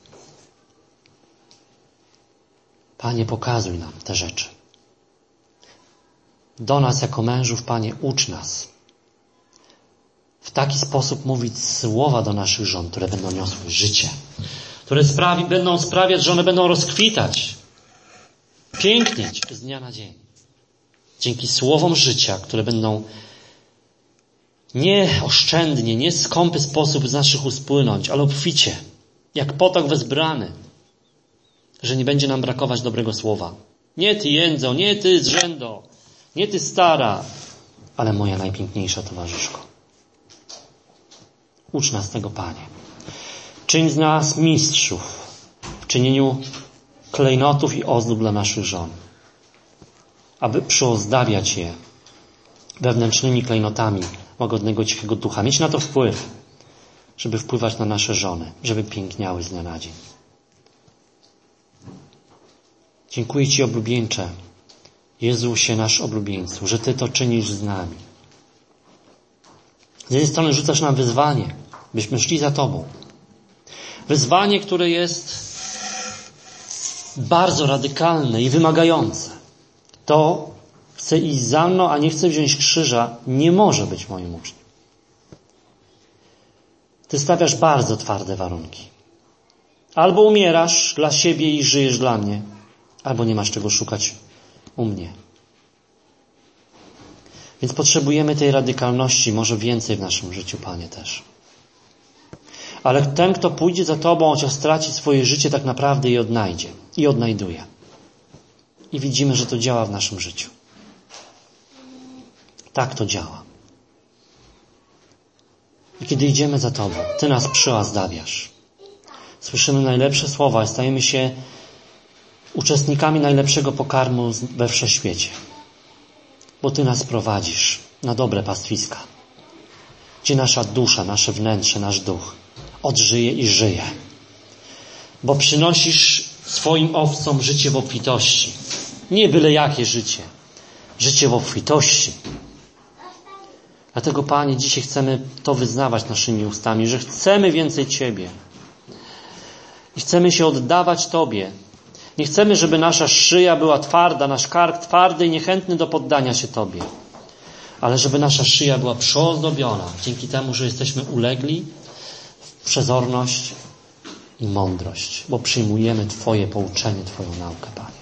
Speaker 1: Panie, pokazuj nam te rzeczy. Do nas jako mężów, Panie, ucz nas w taki sposób mówić słowa do naszych żon, które będą niosły życie, które sprawi, będą sprawiać, że one będą rozkwitać, pięknieć z dnia na dzień. Dzięki słowom życia, które będą nie oszczędnie, nie skąpy sposób z naszych ust płynąć, ale obficie, jak potok wezbrany, że nie będzie nam brakować dobrego słowa. Nie Ty, jędzo, nie Ty, zrzędo, nie Ty, stara, ale moja najpiękniejsza towarzyszko. Ucz nas tego, Panie. Czyń z nas mistrzów w czynieniu klejnotów i ozdób dla naszych żon, aby przyozdabiać je wewnętrznymi klejnotami łagodnego, cichego ducha. Mieć na to wpływ, żeby wpływać na nasze żony, żeby piękniały z dnia na dzień. Dziękuję Ci, oblubieńcze, Jezusie, nasz oblubieńcu, że Ty to czynisz z nami. Z jednej strony rzucasz nam wyzwanie, byśmy szli za Tobą. Wyzwanie, które jest bardzo radykalne i wymagające. To chce iść za mną, a nie chce wziąć krzyża, nie może być moim uczniem. Ty stawiasz bardzo twarde warunki. Albo umierasz dla siebie i żyjesz dla mnie, albo nie masz czego szukać u mnie. Więc potrzebujemy tej radykalności, może więcej w naszym życiu, Panie, też. Ale ten, kto pójdzie za Tobą, chociaż straci swoje życie, tak naprawdę je odnajdzie. I odnajduje. I widzimy, że to działa w naszym życiu. Tak to działa. I kiedy idziemy za Tobą, Ty nas przyozdabiasz. Słyszymy najlepsze słowa i stajemy się uczestnikami najlepszego pokarmu we wszechświecie. Bo Ty nas prowadzisz na dobre pastwiska, gdzie nasza dusza, nasze wnętrze, nasz duch odżyje i żyje. Bo przynosisz swoim owcom życie w obfitości. Nie byle jakie życie. Życie w obfitości. Dlatego, Panie, dzisiaj chcemy to wyznawać naszymi ustami, że chcemy więcej Ciebie. I chcemy się oddawać Tobie. Nie chcemy, żeby nasza szyja była twarda, nasz kark twardy i niechętny do poddania się Tobie. Ale żeby nasza szyja była przyozdobiona dzięki temu, że jesteśmy ulegli w przezorność i mądrość. Bo przyjmujemy Twoje pouczenie, Twoją naukę, Panie.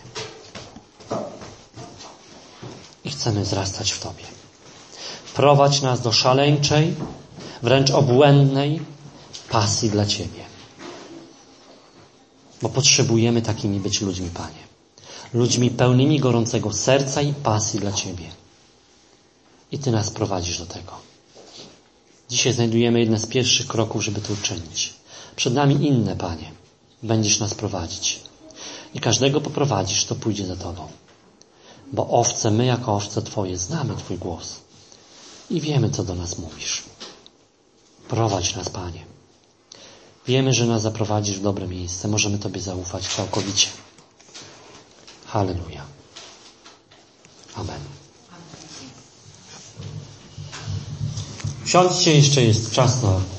Speaker 1: I chcemy wzrastać w Tobie. Prowadź nas do szaleńczej, wręcz obłędnej pasji dla Ciebie. Bo potrzebujemy takimi być ludźmi, Panie. Ludźmi pełnymi gorącego serca i pasji dla Ciebie. I Ty nas prowadzisz do tego. Dzisiaj znajdujemy jedne z pierwszych kroków, żeby to uczynić. Przed nami inne, Panie. Będziesz nas prowadzić. I każdego poprowadzisz, to pójdzie za Tobą. Bo owce, my jako owce Twoje, znamy Twój głos. I wiemy, co do nas mówisz. Prowadź nas, Panie. Wiemy, że nas zaprowadzisz w dobre miejsce. Możemy Tobie zaufać całkowicie. Halleluja. Amen. Siądźcie, jeszcze jest czas na